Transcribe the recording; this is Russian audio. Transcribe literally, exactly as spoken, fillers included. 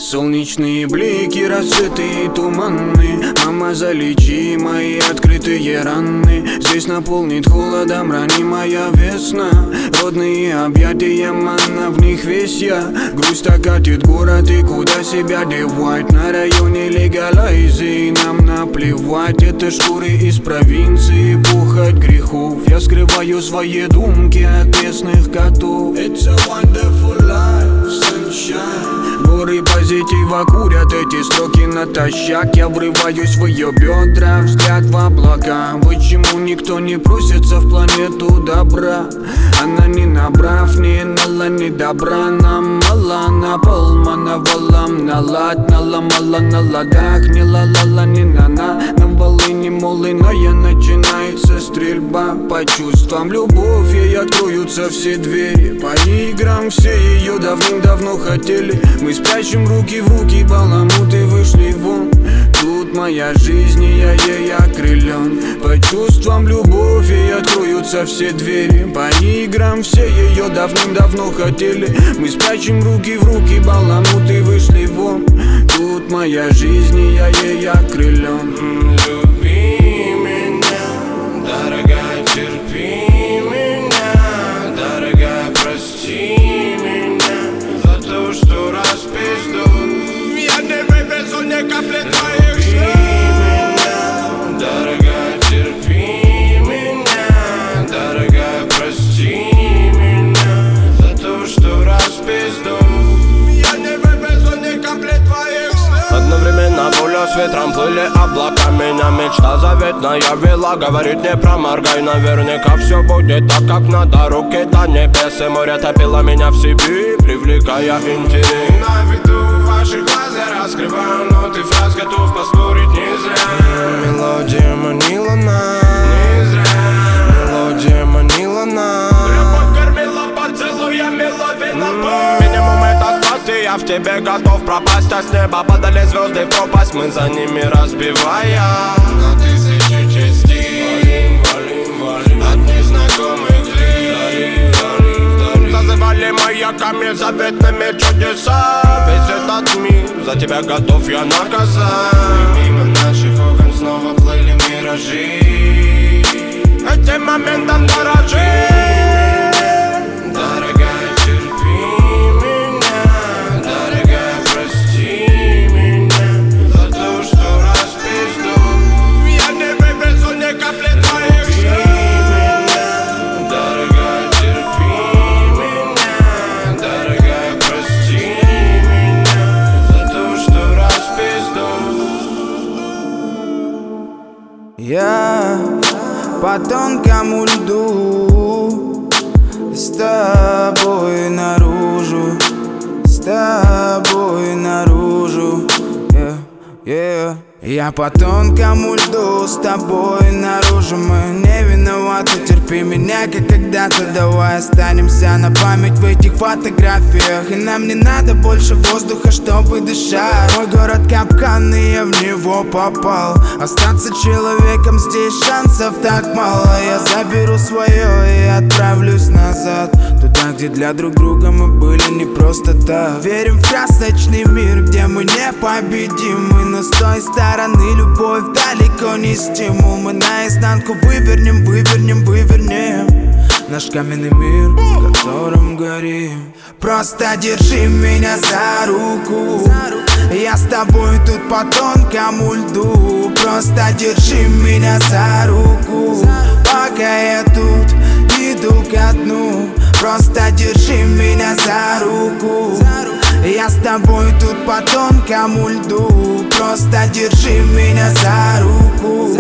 Солнечные блики, рассветы и туманы. Мама, залечи мои открытые раны. Здесь наполнит холодом ранимая весна. Родные объятия, манна, в них весь я. Грусть окатит город, и куда себя девать? На районе легалайзи, нам наплевать. Это шкуры из провинции, пухоть грехов. Я скрываю свои думки от местных котов. It's a wonderful life, sunshine. Горы позитива курят эти строки натощак. Я врываюсь в ее бедра, взгляд в облака. Почему никто не просится в планету добра? Она не набрав, не нала, не добра. Нам мало, на полмана валам, налад, наломала на ладах. Не ла-ла-ла, не на-на, на волыне молыная. Начинается стрельба по чувствам, любовь, ей откроются все двери. По играм все ее давным-давно хотели. Мы спрячем руки в руки, баламуты вышли вон. Тут моя жизнь, и я ей окрылен. По чувствам любовь, ей откроются все двери. По играм все ее давным-давно хотели. Мы спрячем руки в руки, баламуты вышли вон. Тут моя жизнь, и я ей окрылен. Люби меня, дорогая, терпи меня. Дорогая, прости меня за то, что распизду. Я не вывезу ни капли твоих слез. Дорогая, терпи меня. Дорогая, прости меня за то, что распизду. Я не вывезу ни капли твоих слез. Одновременно пуля с ветром плыли облака. Меня мечта заветная вела. Говорит, не проморгай, наверняка все будет так, как надо. Руки до небес, и море топило меня в себе, привлекая интерес. На виду ваших глаз я раскрываю ноты фраз, готов поспорить не зря. Мелодия манила нас, не зря. Мелодия манила нас. Любовь кормила поцелуями, ловила боль. Минимум это страсти, я в тебе готов пропасть. А с неба падали звезды в пропасть, мы за ними разбивая на тысячи частей. Валим, валим, валим от незнакомых лиц. Зазывали маяками заветными чудеса. Весь этот мир за тебя готов я наказать. И мимо наших окон снова плыли миражи. Этим моментом дорожи. Дорогая, терпи меня. Дорогая, прости меня за то, что распизду. Я не вывезу ни капли твоих слез. Дорогая, терпи меня. Дорогая, прости меня за то, что распизду. Я по тонкому льду, с тобой наружу, с тобой наружу, yeah, yeah. Я по тонкому льду, с тобой наружу. Мы не виноваты, терпи меня, как когда-то. Давай останемся на память в этих фотографиях. И нам не надо больше воздуха, чтобы дышать. Мой город капкан, и я в него попал. Остаться человеком здесь шансов так мало. Я заберу свое и отправлюсь назад, туда, где для друг друга мы были не просто так. Верим в красочный мир, где мы непобедимы. Но с той стороны любовь далеко не стимул. Мы наизнанку вывернем, вывернем, вывернем наш каменный мир, в котором горим. Просто держи меня за руку, я с тобой тут по тонкому льду. Просто держи меня за руку, пока я тут иду ко дну. Просто держи меня за руку, я с тобой тут по тонкому льду. Просто держи меня за руку.